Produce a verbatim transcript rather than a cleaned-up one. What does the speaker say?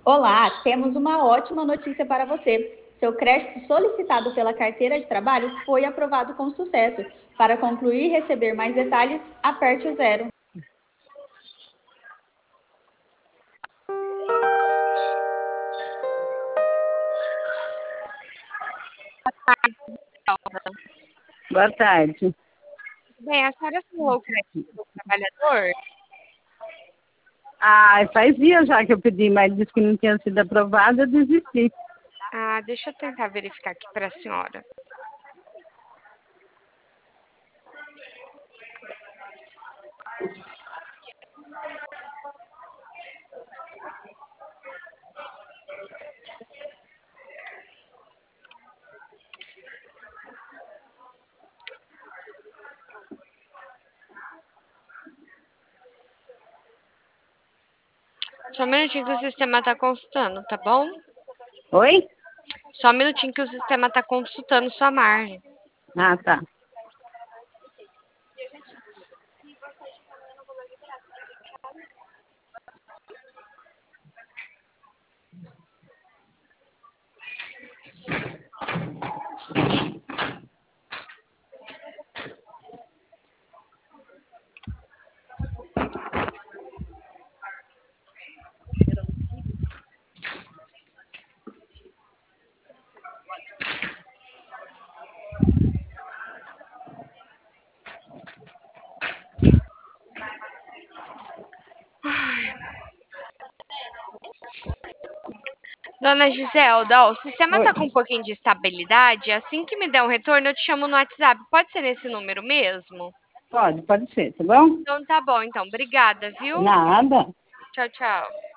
Olá, temos uma ótima notícia para você. Seu crédito solicitado pela carteira de trabalho foi aprovado com sucesso. Para concluir e receber mais detalhes, aperte o zero. Boa tarde. Bem, a senhora falou o crédito do trabalhador? Ah, faz dias já que eu pedi, mas disse que não tinha sido aprovado, eu desisti. Ah, deixa eu tentar verificar aqui para a senhora. Só um minutinho que o sistema está consultando, tá bom? Oi? Só um minutinho que o sistema está consultando sua margem. Ah, tá. Dona Giselda, ó, o sistema Oi. tá com um pouquinho de estabilidade. Assim que me der um retorno, eu te chamo no WhatsApp. Pode ser nesse número mesmo? Pode, pode ser, tá bom? Então tá bom, então. Obrigada, viu? Nada. Tchau, tchau.